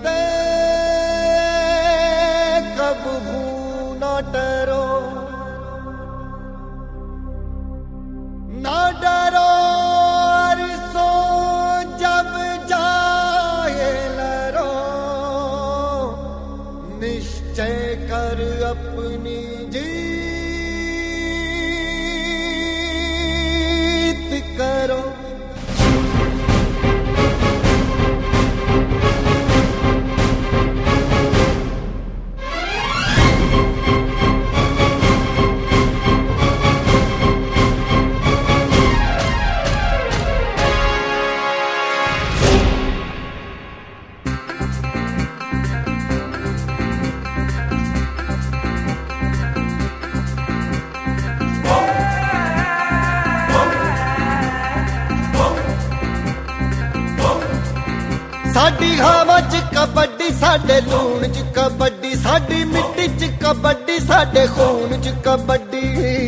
ते कबहू न डरो, न डरो सो जब जाए लरो, निश्चय कर अपनी जीत करो। साडी हवा च कबड्डी साडे लूण च कबड्डी, साडी मिट्टी च कबड्डी साडे खून च कबड्डी।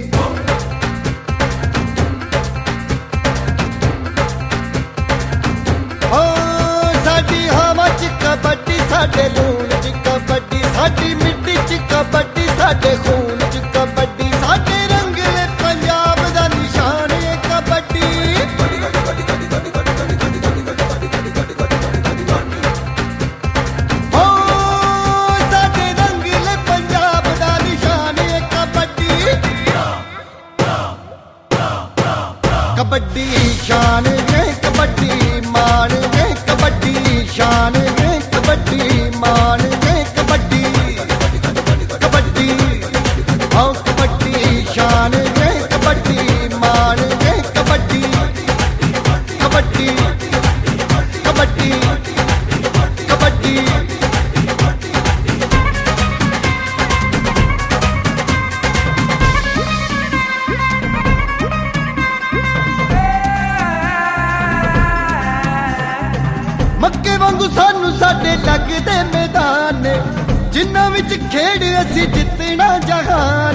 हो साडी हवा च कबड्डी साडे लूण च कबड्डी, साडी मिट्टी च कबड्डी साडे खून च कबड्डी। साडे रंगले पंजाब दा निशान है कबड्डी। कबड्डी शान है कबड्डी मान है, कबड्डी शान है कबड्डी मान है, कबड्डी कबड्डी हाँ कबड्डी शान है कबड्डी मान है, कबड्डी कबड्डी कबड्डी कबड्डी। मक्के वांगू सानू साडे लगदे मैदान, जिन्हां विच खेड़ असी जितना जहान।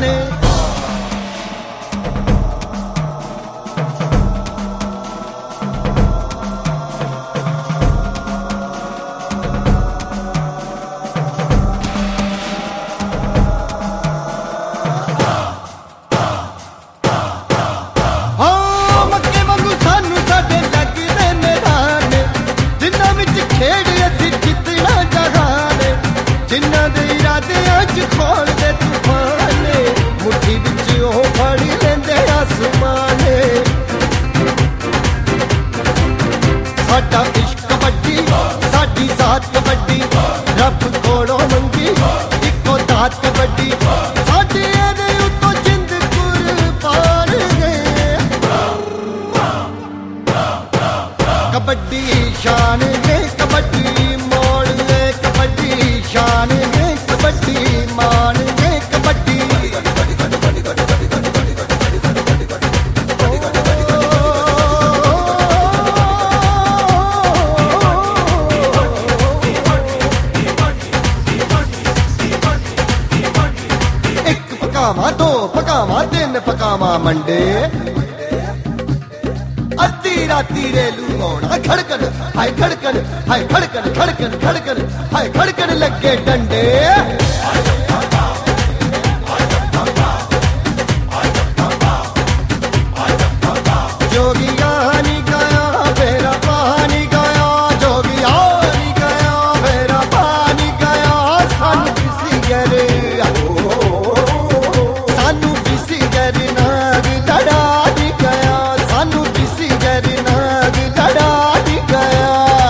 जिन्हां दे इरादियां च खोल दे तूफान, मुट्ठी विच ओह फड़ी लेंदे आसमान। साडा इश्क कबड्डी साडी जात कबड्डी, रब कोलों मंगी इक्को दात कबड्डी। साडी इहदे उत्तों जिंद कुर्बान गए, कबड्डी शान है कबड्डी मोड़ है, कबड्डी शान है कबड्डी मान है, कबड्डी एक पकावा दो पकावा तीन पकावा मंडे, अद्धी राती रेलू आउणा खड़कन हाय खड़कन हाय खड़कन खड़कन खड़कन हाय खड़कन लगे डंडे। जोगिया नहीं गया मेरा पानी गया, जोगिया नहीं गया मेरा पानी गया। सानू किसी गरे सानू किसी गरे नाग लड़ा नहीं गया, सानू किसी गरे नाग लड़ा नहीं गया।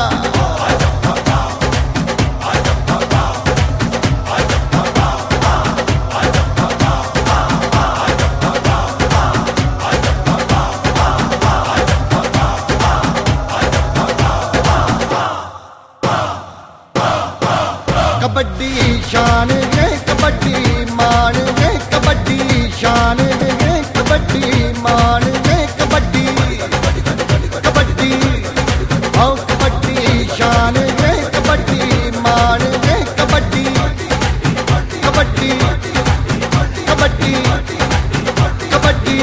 कबड्डी शान है कबड्डी मान है, कबड्डी शान है कबड्डी मान है, कबड्डी कबड्डी हाँ कबड्डी शान है कबड्डी मान है, कबड्डी कबड्डी कबड्डी कबड्डी।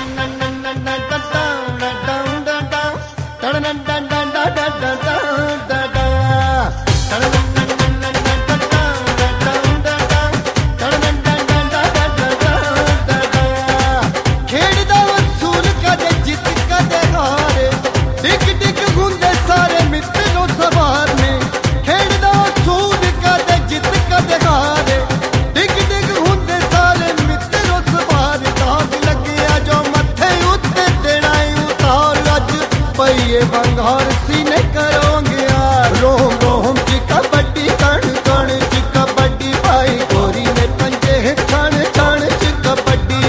बंगार सीने करोगे रोम रोम की कबड्डी कण कण की कबड्डी भाई गोरी ने पंजे छण छण की कबड्डी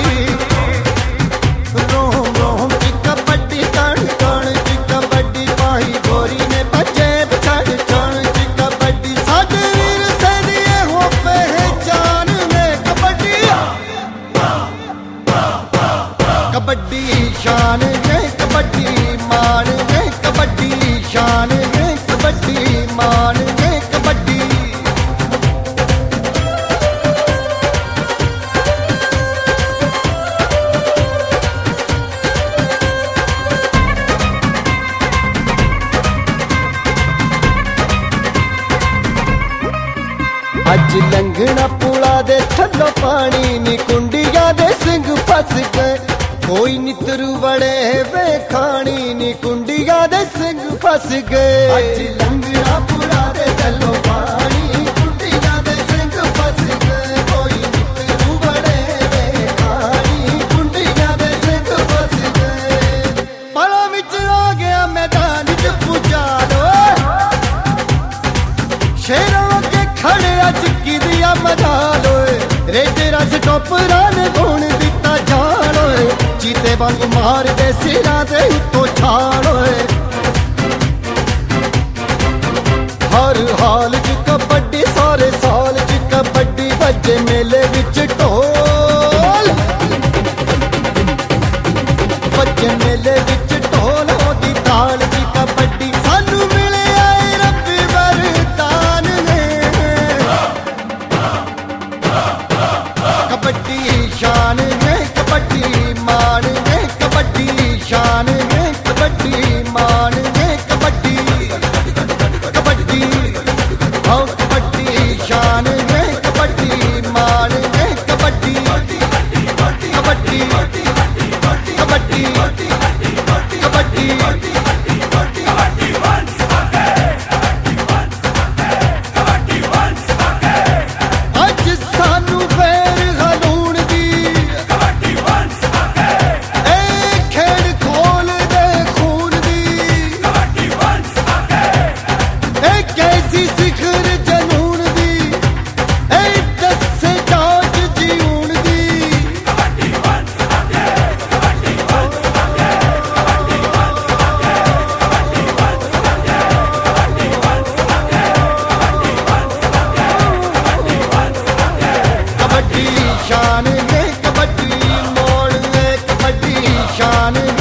रोम रोम की कबड्डी कण कण की कबड्डी भाई गोरी ने पंजे छण छण की कबड्डी साडे वीर सैनिए हो पहचान में कबड्डी कबड्डी शान है कबड्डी मान है कबड्डी शान है कबड्डी मान है कबड्डी अज लंघना पुला दे थल्लो पानी नी कुंडिया दे सिंह फस गए कोई नितरू बड़े वे खानी नी कुंडिया दे सिंह फस गए अज लंघना पुला दे थल्लो पानी कुंडिया दे सिंह फस गए कोई नितरू बड़े वे खानी कुंडिया दे सिंह फस गए पला विच आ गया मैदान च पुजा लो शेरों के खड़े अज की दिया मजा लो रेटे रस टोपरा ने गुण दिता जान चीते वांग मार दे सिरा दे उत्तो छाल हर हाल च कबड्डी सारे साल च कबड्डी बजे मेले विच ढोल बजे मेले विच ढोल होगी ताल च कबड्डी सानू मिले आए रब्बी वरदान ने कबड्डी शान है कबड्डी मान है कबड्डी शान है कबड्डी मान है कबड्डी कबड्डी हाँ कबड्डी शान है कबड्डी मान है कबड्डी कबड्डी कबड्डी कबड्डी अज सानू पैर हलूण दी कैसी सिखर जनून दी ए दसे जाज जीवन दी कबड्डी शान है कबड्डी मोड़ है कबड्डी शान